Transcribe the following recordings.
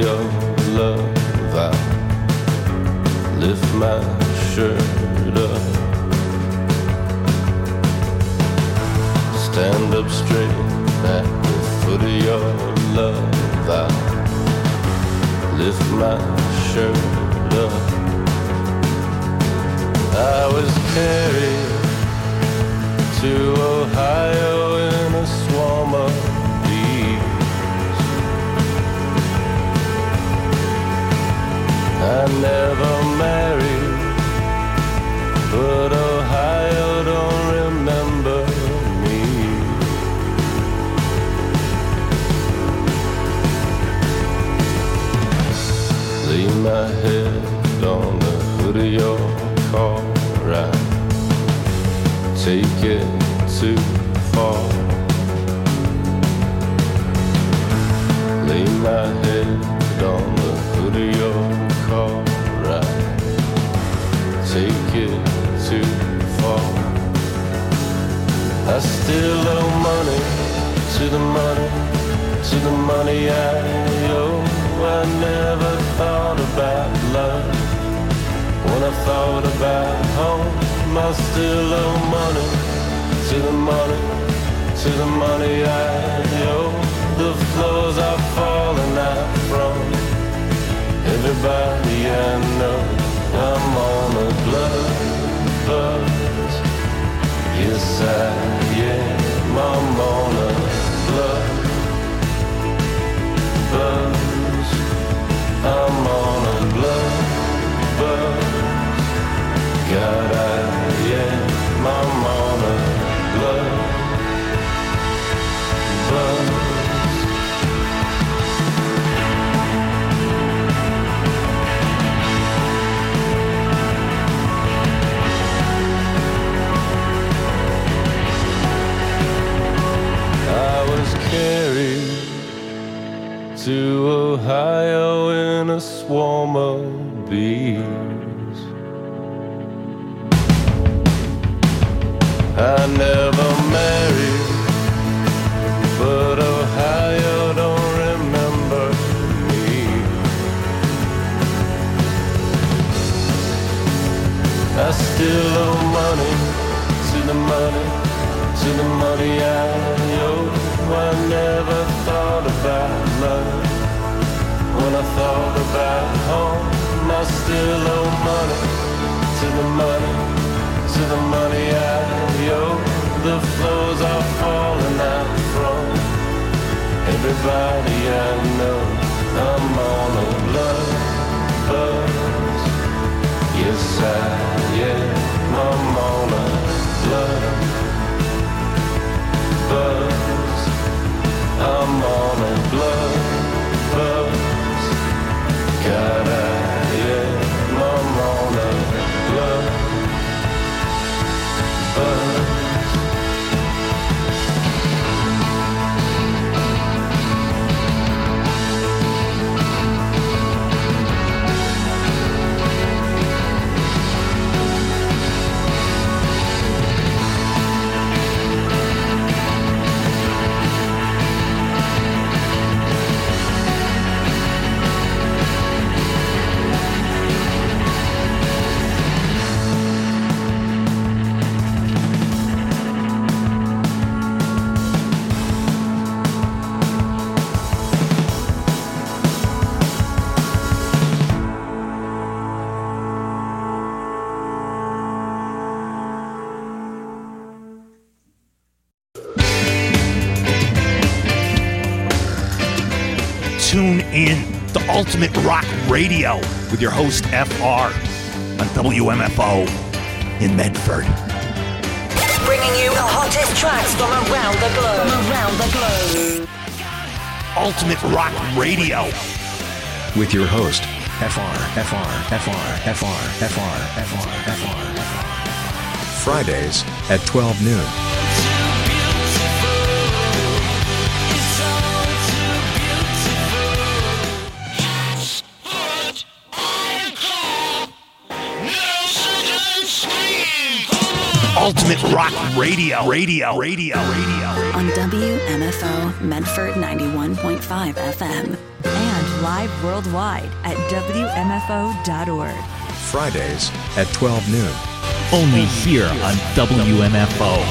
your love, I lift my shirt up, stand up straight at the foot of your love, I lift my shirt up. I was carried to Ohio in a swarm of bees. I never married, but Ohio don't remember me. Lay my head on the hood of your car, I take it too far. Lay my head on the hood of your car, I take it too far. I still owe money to the money, to the money I owe. I never thought about love when I thought about home. I still owe money to the money, to the money I owe. The floors are falling out from everybody I know. I'm on a blood buzz, yes I am. I'm on a blood buzz, I'm on a blood buzz. God, I am, I'm on a blood buzz. I was carried to Ohio in a swarm of bees. I never married, but Ohio don't remember me. I still owe money to the money, to the money I owe. I never thought about love when I thought about home. I still owe money to the money, to the money I owe. The floors are falling out from everybody I know. I'm on a blood buzz, yes I am. I'm on a blood buzz, I'm on a blood buzz. God I am, I'm on a blood buzz. Tune in to Ultimate Rock Radio with your host FR on WMFO in Medford. Bringing you the hottest tracks from around the globe. Ultimate Rock Radio with your host FR. Fridays at 12 noon. Ultimate Rock Radio. On WMFO Medford 91.5 FM and live worldwide at WMFO.org. Fridays at 12 noon. Only here on WMFO.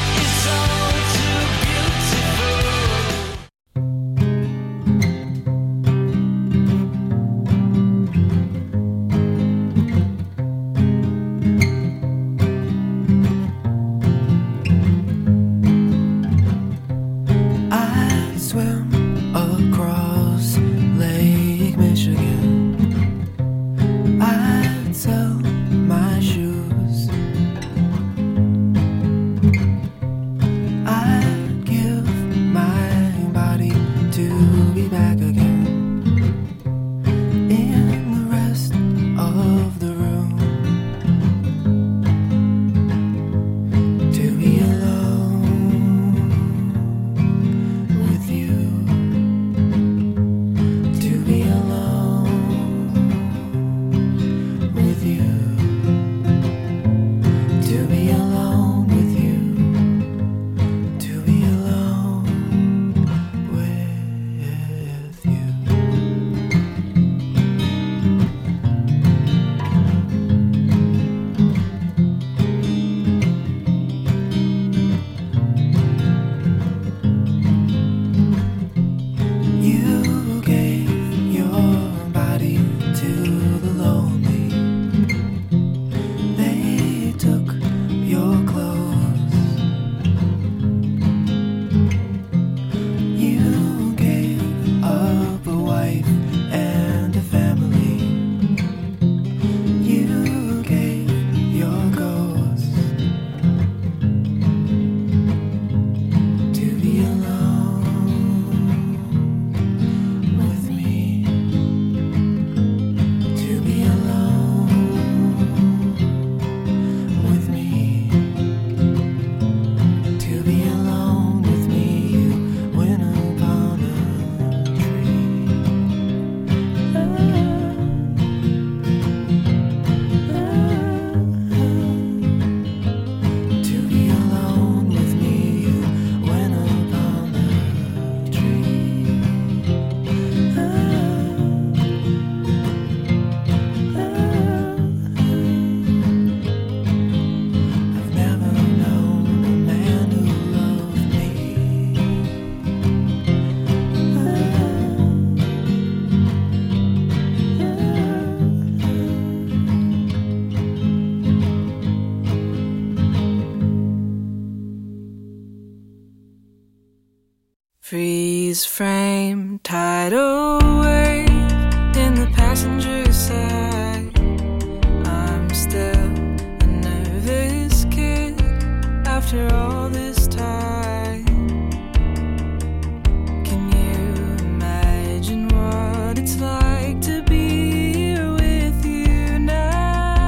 Freeze frame, tidal wave in the passenger side. I'm still a nervous kid after all this time. Can you imagine what it's like to be here with you now?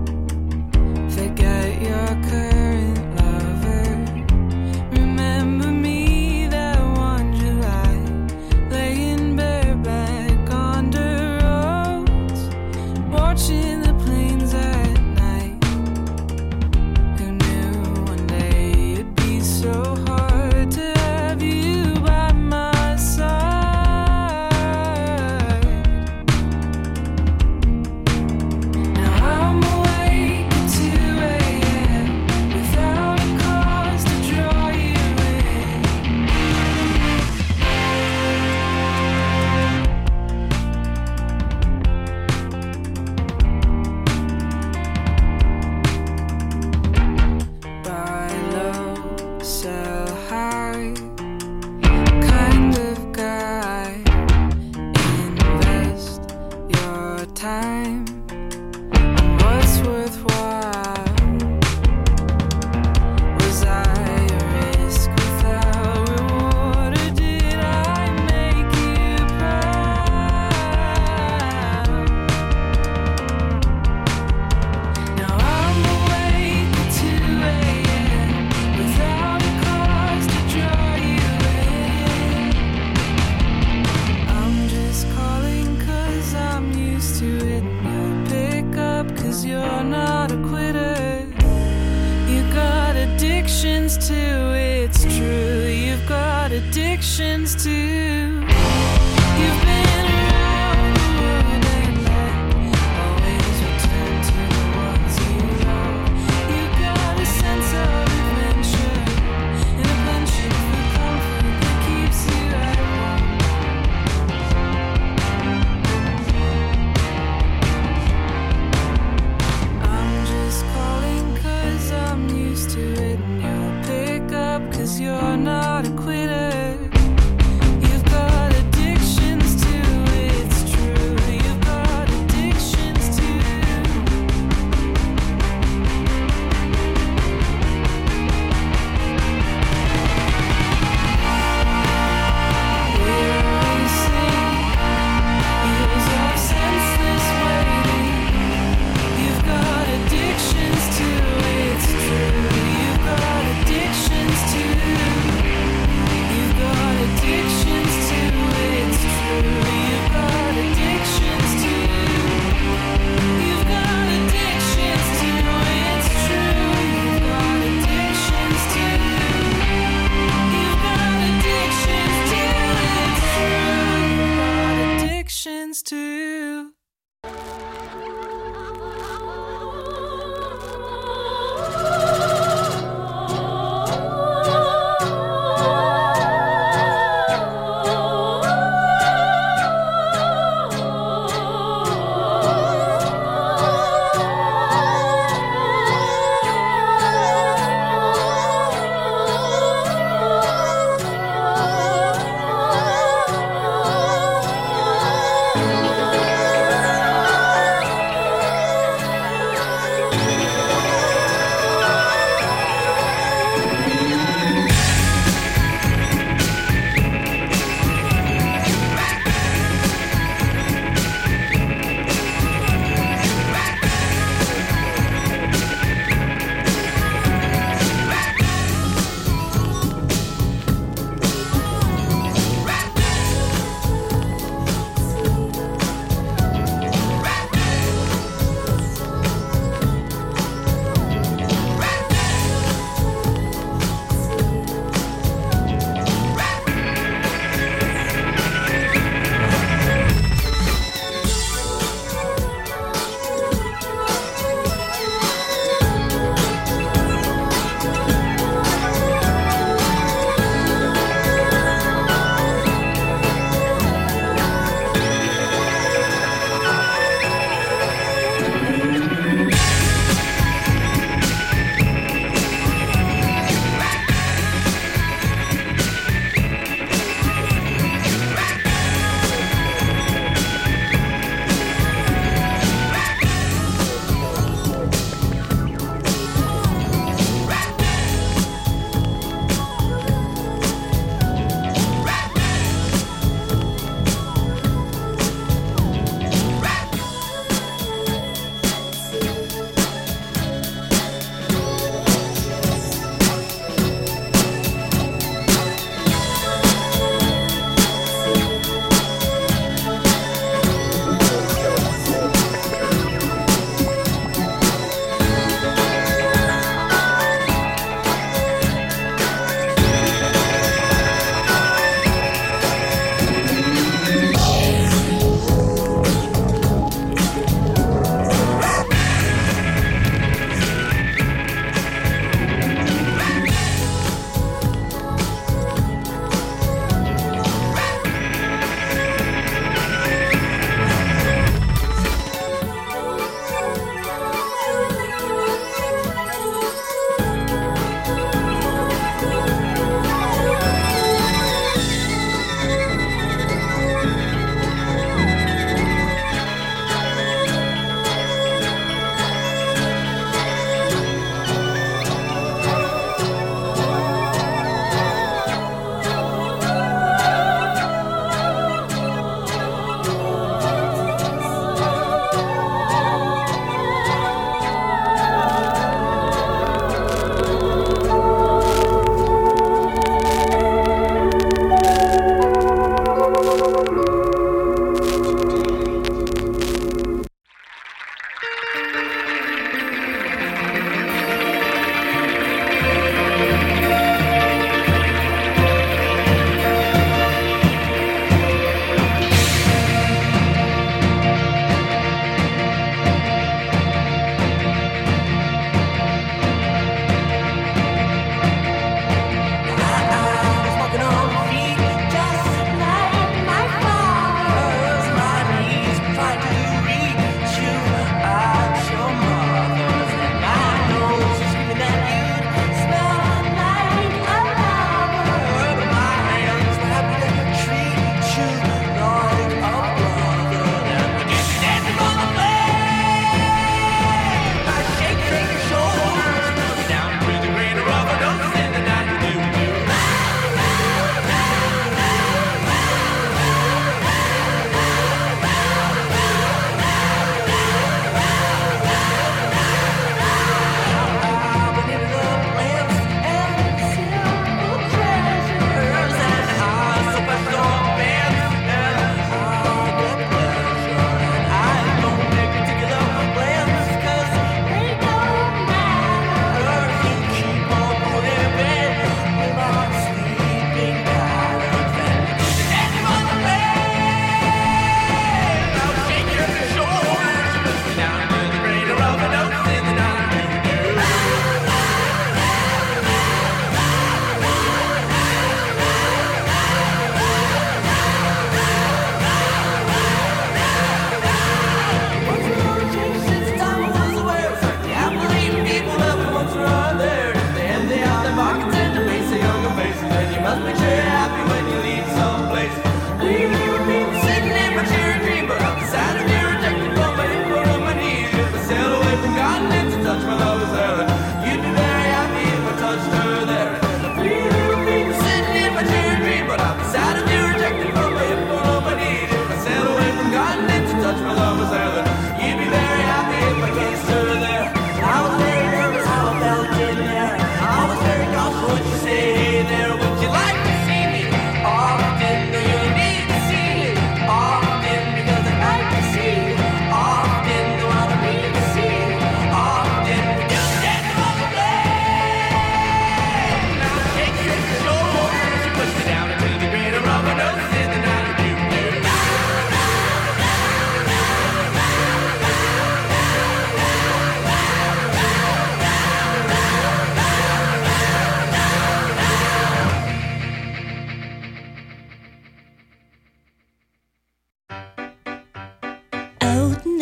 Forget your current lover. Remember addictions too. You've been around the world and back, always return to the ones you love. You've got a sense of adventure and a penchant for comfort that keeps you at home. I'm just calling 'cause I'm used to it, and you'll pick up 'cause you're not a quitter. You've got addictions too, it's true. You've got addictions too. We're racing, years of senseless waiting. You've got addictions too, it's true. You've got addictions too. You've got addictions too, it's true. You've got addictions too. You've got addictions too, it's true. You've got addictions too. You've got addictions too, it's true. You've got addictions too.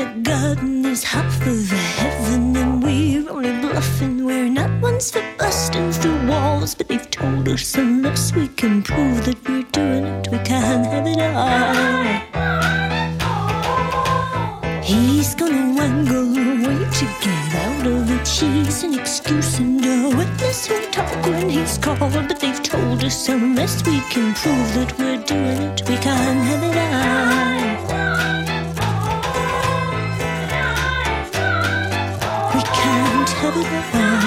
the garden is half of heaven, and we're only bluffing. We're not ones for busting through walls, but they've told us unless we can prove that we're doing it, we can't have it all. He's gonna wangle away to get out of it. She's an excuse and a witness who'll talk when he's called, but they've told us unless we can prove that we're doing it, we can't have it all. We can't have it all.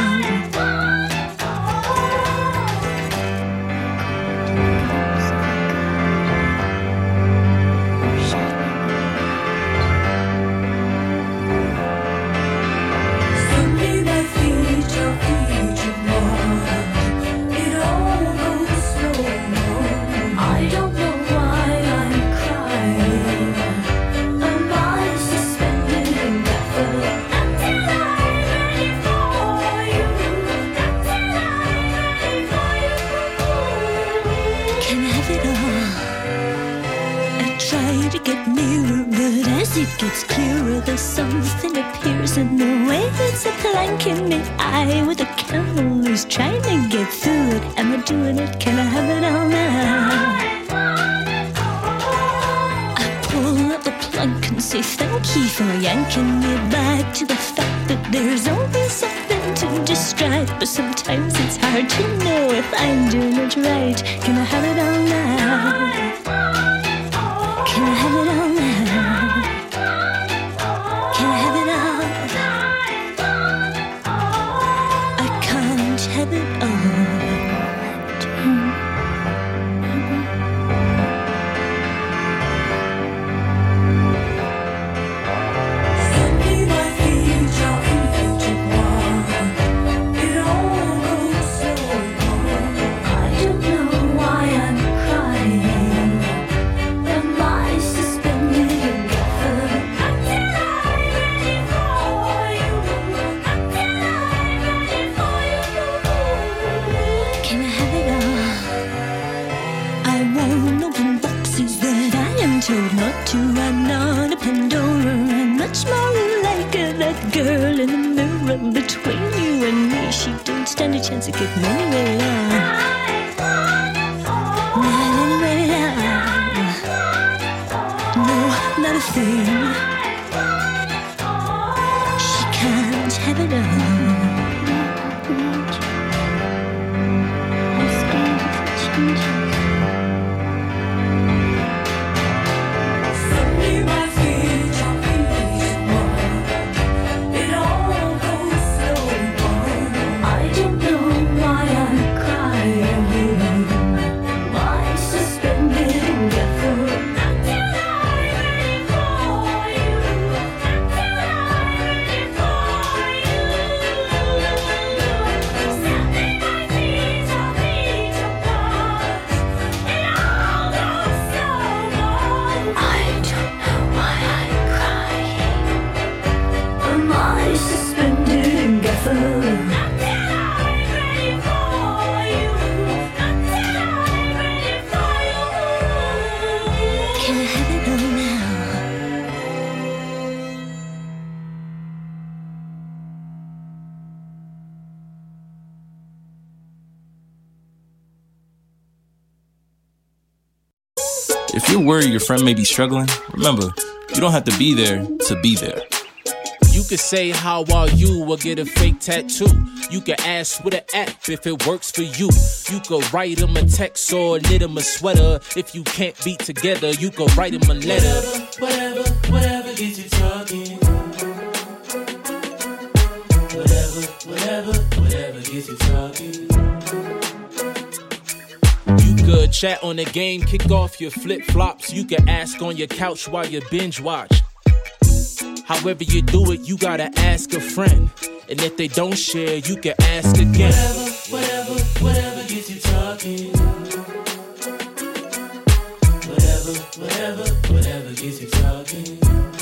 It gets clearer, there's something appears in the way. It's a plank in the eye with a camel who's trying to get through it. Am I doing it? Can I have it all now? I pull up the plank and say thank you for yanking me back to the fact that there's always something to distract. But sometimes it's hard to know if I'm doing it right. Can I have it all now? Can I have it all now? I'm not a Pandora, I'm much more like that girl in the mirror between you and me. She don't stand a chance of getting anywhere now. Not anywhere now. No, not a thing. She can't have it all. I'm scared of the changes. If you're worried your friend may be struggling, remember, you don't have to be there to be there. You could say, how are you, or get a fake tattoo. You could ask with an app if it works for you. You could write him a text or knit him a sweater. If you can't be together, you could write him a letter. Whatever gets you talking. Whatever gets you talking. You could chat on the game, kick off your flip-flops. You could ask on your couch while you binge watch. However you do it, you gotta ask a friend. And if they don't share, you can ask again. Whatever gets you talking. Whatever gets you talking.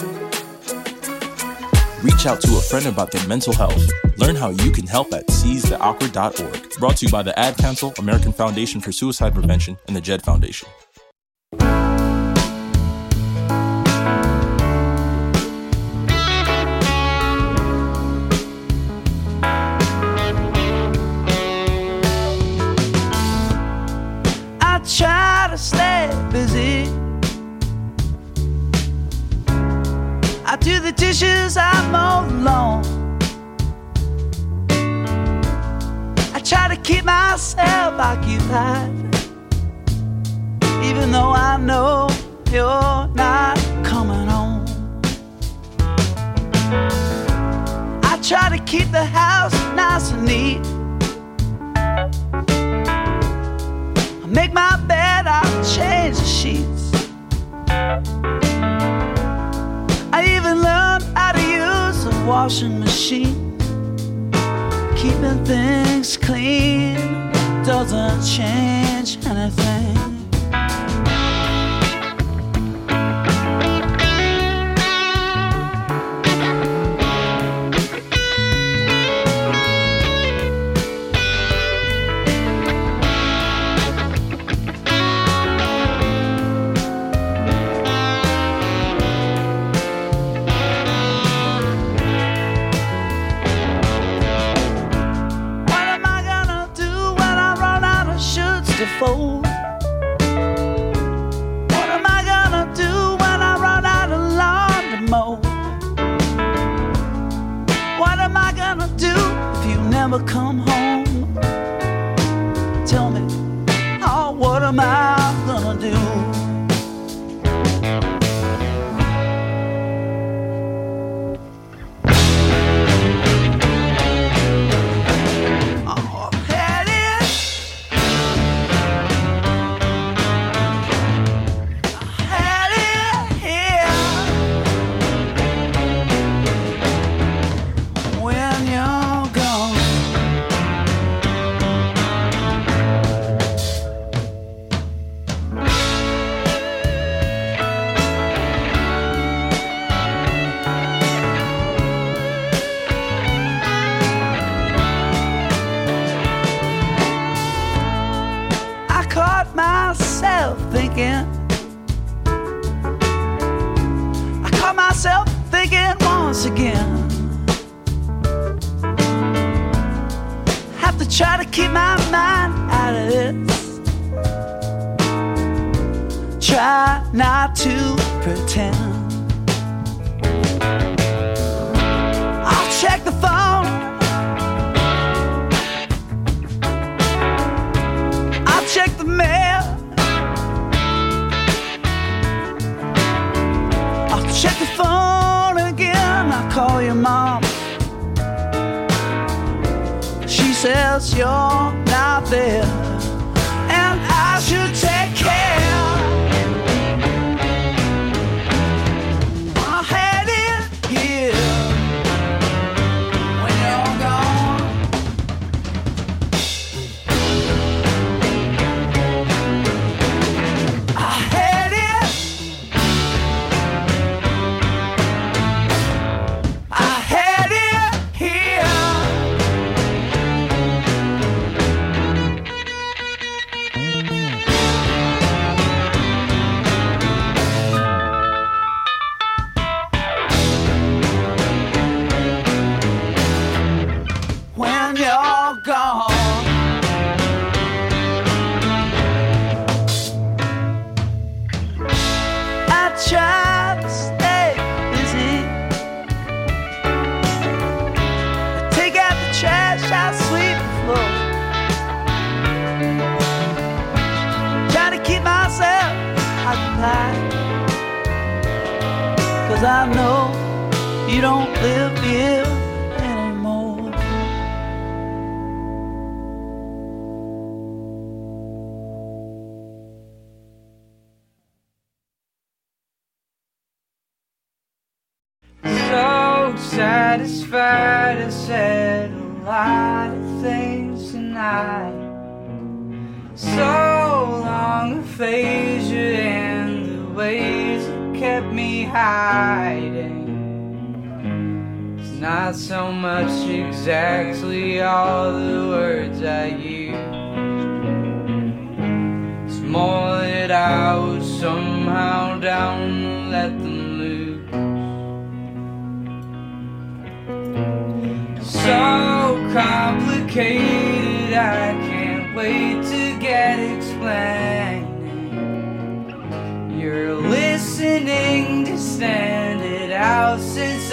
Reach out to a friend about their mental health. Learn how you can help at seizetheawkward.org. Brought to you by the Ad Council, American Foundation for Suicide Prevention, and the Jed Foundation. dishes, I mow the lawn. I try to keep myself occupied, even though I know you're not coming home. I try to keep the house nice and neat. I make my bed, I change the sheets. I even learned how to use the washing machine. Keeping things clean doesn't change anything. Fold. What am I gonna do when I run out of lawn to mow? What am I gonna do if you never come home? Tell me, oh, what am I gonna do? I caught myself thinking once again. Have to try to keep my mind out of this. Try not to pretend. I'll check the phone. I'll check the mail. Check the phone again, I call your mom. She says you're not there, and I should take care. I had it here when you're gone. I had it. Cause I know you don't live here anymore. So satisfied, I said a lot of things tonight. So long aphasia and the ways that kept me hiding. It's not so much exactly all the words I use. It's more that I was somehow down to let them loose. So complicated, I can't wait to get explaining. You're listening to stand it out since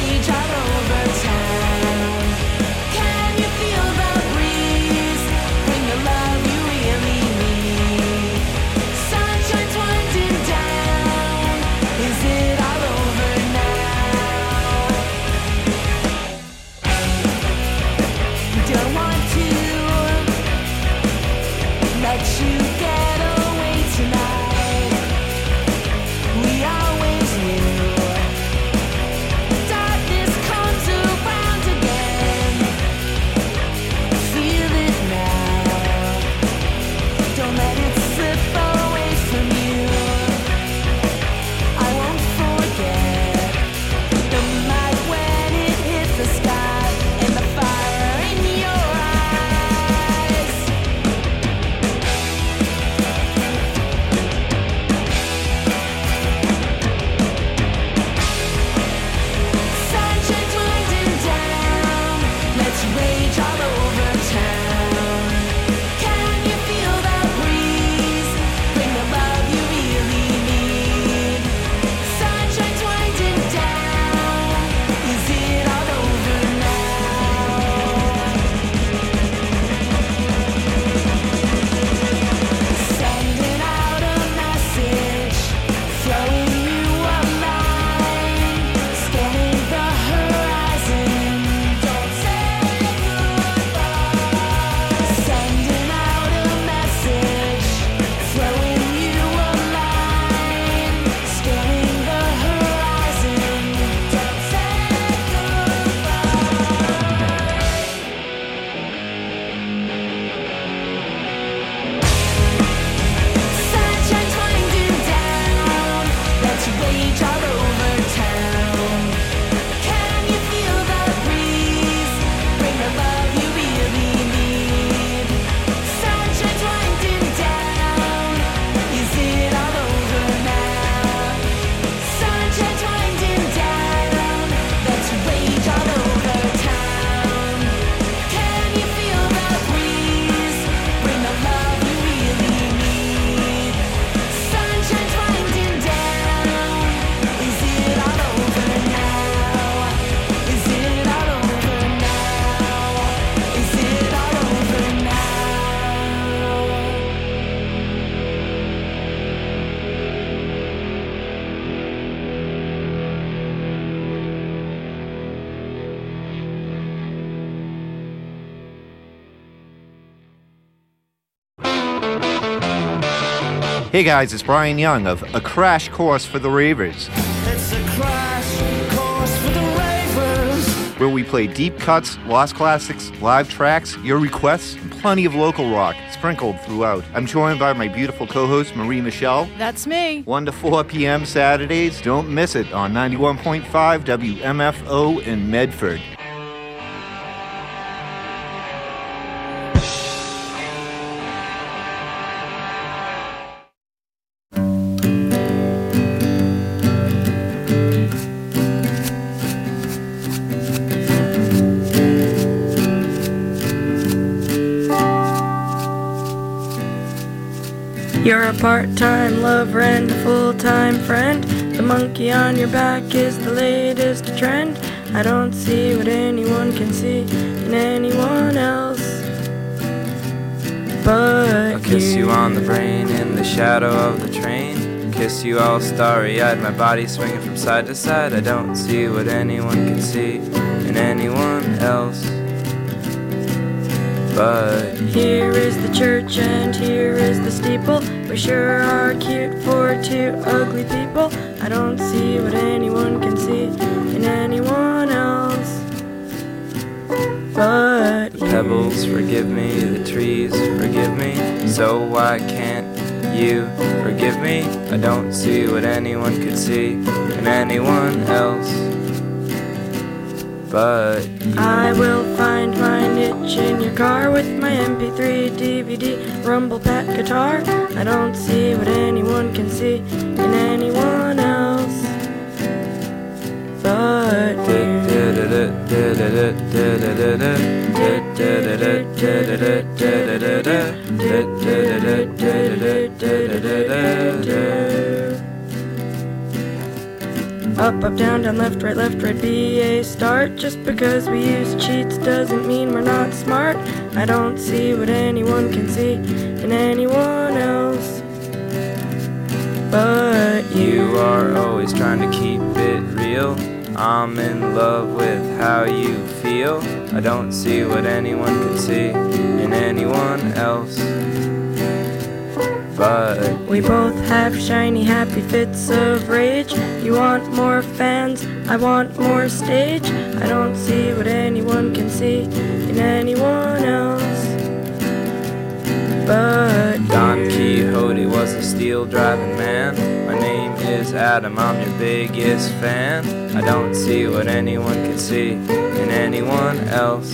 rage all over town. Can you feel the breeze? Bring the love you really need. Sunshine's winding down. Is it all over now? Don't want to let you get away tonight. We always knew darkness comes around again. Feel it now. Don't let it slip away from you. I won't forget the night when it hit the sky and the fire in your eyes. Sunshine's winding down. Let's rage all over town. Can you feel that breeze? Bring the love you really need. Sunshine's winding down. Is it all over now? Sending out a message, throwing you a line, scanning the horizon. Don't say goodbye. Sending out a message, throwing you a line, scanning the horizon. Don't say Sunshine's winding down. Let's rage all over town. Can you feel the breeze? Bring the love you really need. Sunshine's winding down. Is it all over now? Sunshine's winding down. Let's rage all over town. Can you feel the breeze? Bring the love you really need. Sunshine's winding down. Is it all over now? Is it all over now? Is it all over now? Hey guys, it's Brian Young of A Crash Course for the Ravers, It's a crash course for the ravers. where we play deep cuts, lost classics, live tracks, your requests, and plenty of local rock sprinkled throughout. I'm joined by my beautiful co-host Marie Michelle. That's me. 1 to 4 p.m. Saturdays. Don't miss it on 91.5 WMFO in Medford. You're a part-time lover and a full-time friend. The monkey on your back is the latest trend. I don't see what anyone can see in anyone else but I'll kiss you on the brain in the shadow of the train. Kiss you all starry-eyed, my body swinging from side to side. I don't see what anyone can see in anyone else but here is the church and here is the steeple. We sure are cute for two ugly people. I don't see what anyone can see in anyone else but the pebbles forgive me, the trees forgive me. So why can't you forgive me? I don't see what anyone could see in anyone else but I will find my niche in your car with my MP3, DVD, rumble pack guitar. I don't see what anyone can see in anyone else but Up, up, down, down, left, right, be a start. Just because we use cheats doesn't mean we're not smart. I don't see what anyone can see in anyone else but You are always trying to keep it real. I'm in love with how you feel. I don't see what anyone can see in anyone else but we both have shiny, happy fits of rage. You want more fans, I want more stage. I don't see what anyone can see in anyone else but Don Quixote was a steel driving man. My name is Adam, I'm your biggest fan. I don't see what anyone can see in anyone else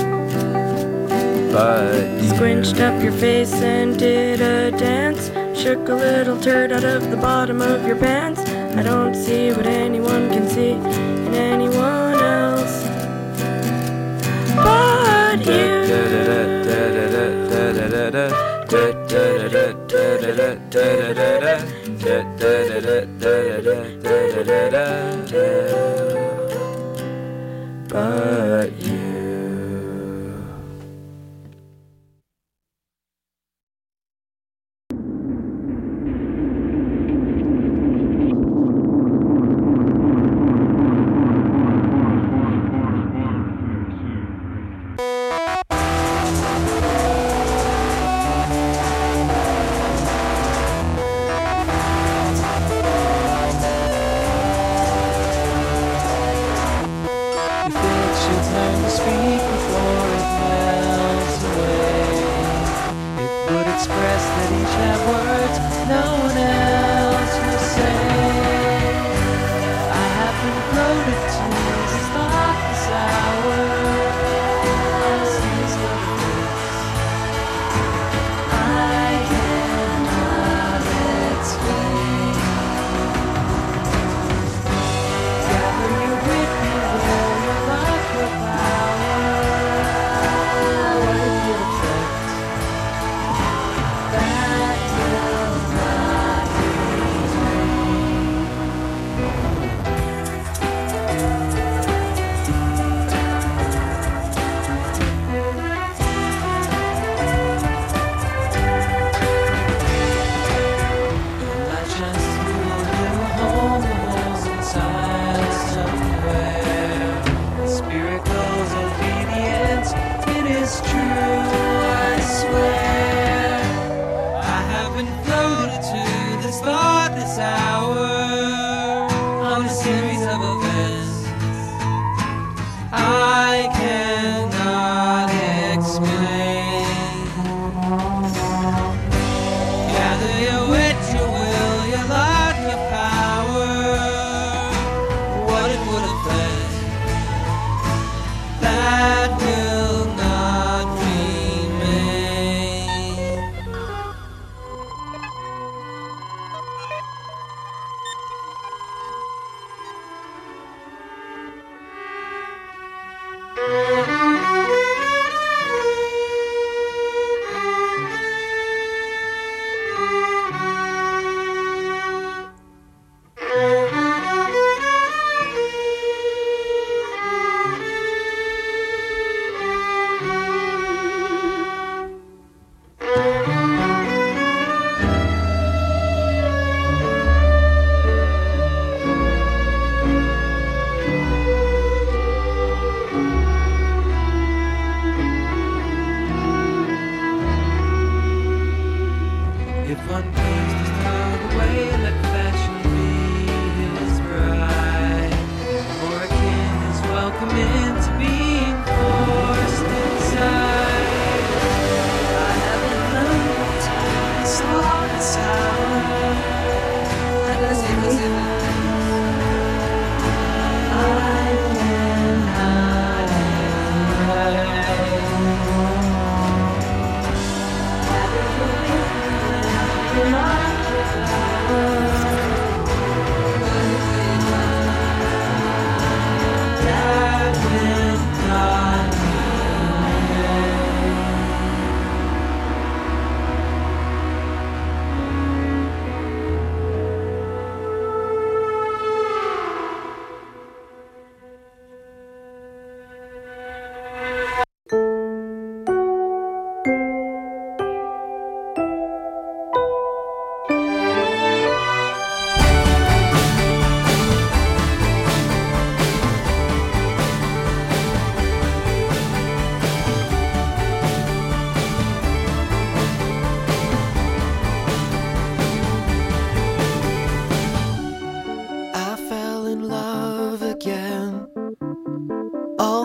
but Squinched up your face and did a dance. Shook a little turd out of the bottom of your pants. I don't see what anyone can see in anyone else but you. But you.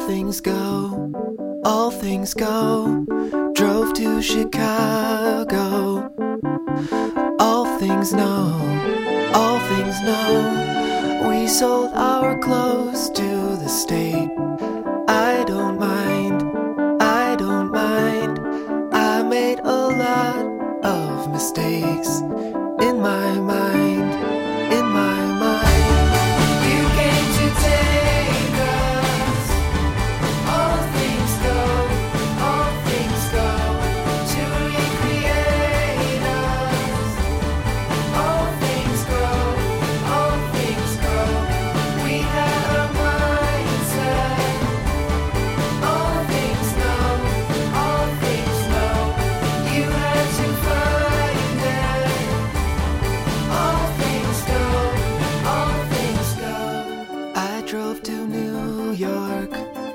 things go, all things go. Drove to Chicago. All things know, all things know. We sold our clothes to the state. I don't mind, I don't mind. I made a lot of mistakes in my mind, in my mind. You came to take us. All things go, all things go. To recreate us. All things go, all things go. We had a mindset. All things know, all things know. You had to find it. All things go, all things go. I drove to New York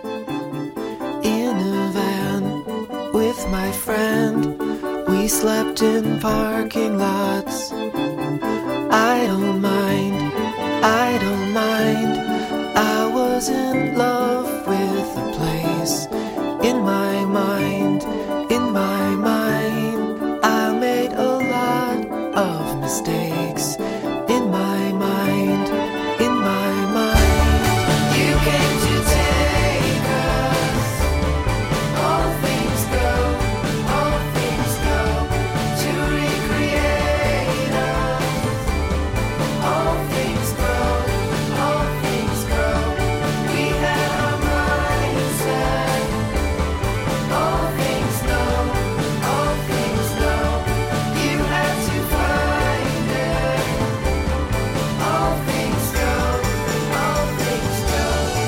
in a van with my friend. We slept in parking lots. I don't mind, I don't mind. I was in love with the place. In my mind, in my mind. I made a lot of mistakes. In my mind, in my mind. You came to take us. All things go, all things go. To recreate us. All things grow, all things grow. We had our mindset. All things know, all things know. You had to find it. All things go, all things go.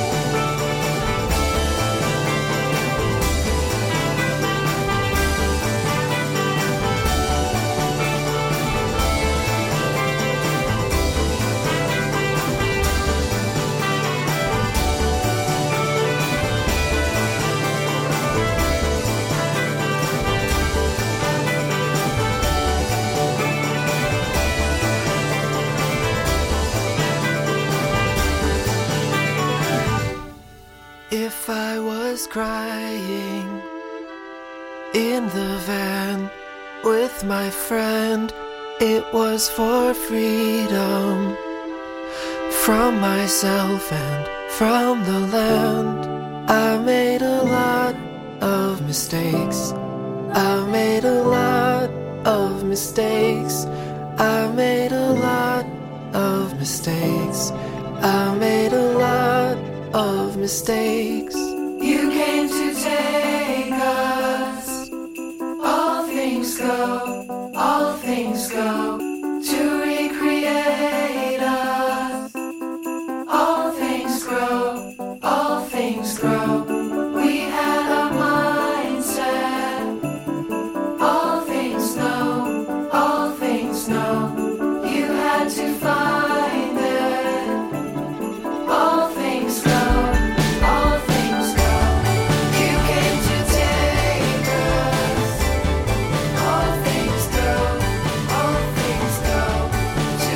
If I was crying in the van with my friend, it was for freedom from myself and from the land. I made a lot of mistakes. I made a lot of mistakes. I made a lot of mistakes. I made a lot of mistakes. You came to take us. All things go, all things go. To recreate us. All things grow, all things grow. We had a mindset. All things know, all things know. You had to find it. All things go, all things go. You came to take us. All things go, all things go. To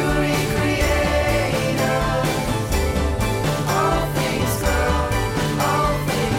recreate us. All things go, all things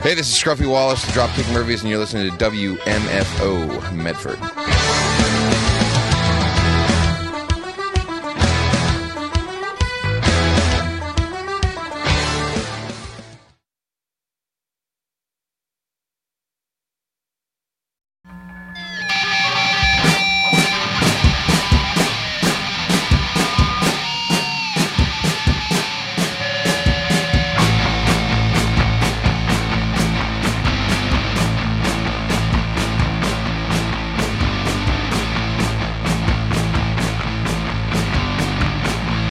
Hey, this is Scruffy Wallace, the Dropkick Murphys, and you're listening to WMFO Medford.